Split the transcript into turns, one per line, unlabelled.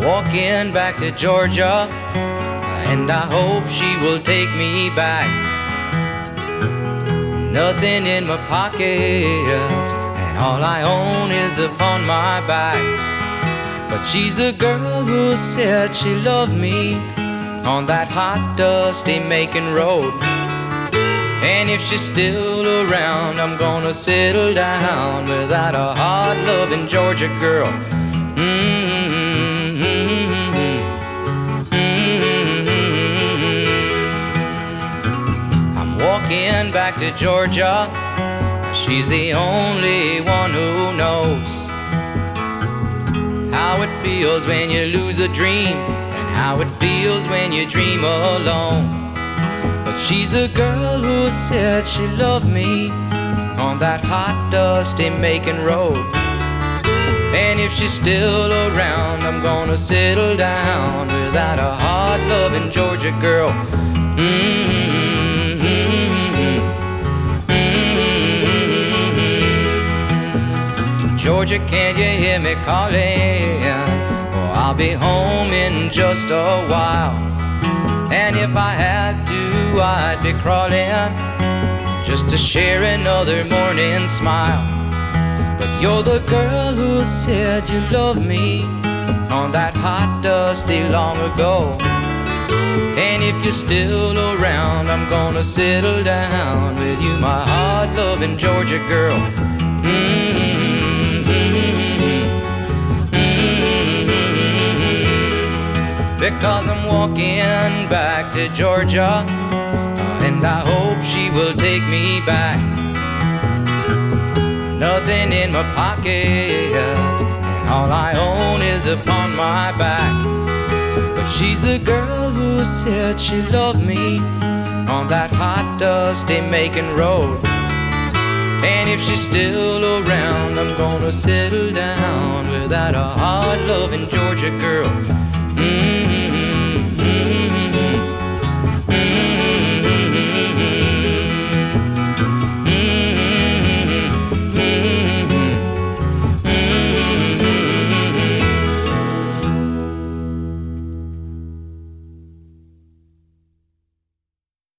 walking back to Georgia, and I hope she will take me back. Nothing in my pockets, and all I own is upon my back. But she's the girl who said she loved me on that hot, dusty Macon road. And if she's still around, I'm gonna settle down without a hard-loving Georgia girl. I'm walking back to Georgia. She's the only one who knows how it feels when you lose a dream, and how it feels when you dream alone. But she's the girl who said she loved me on that hot, dusty Macon road. And if she's still around, I'm gonna settle down without a hard-loving Georgia girl. Georgia, can you hear me calling? Oh, I'll be home in just a while. And if I had to, I'd be crawling just to share another morning smile. But you're the girl who said you loved me on that hot, dusty long ago. And if you're still around, I'm gonna settle down with you, my hard-loving Georgia girl. Because I'm walking back to Georgia, and I hope she will take me back. Nothing in my pockets, and all I own is upon my back. But she's the girl who said she loved me on that hot, dusty Macon road. And if she's still around, I'm gonna settle down without a hard-loving Georgia girl.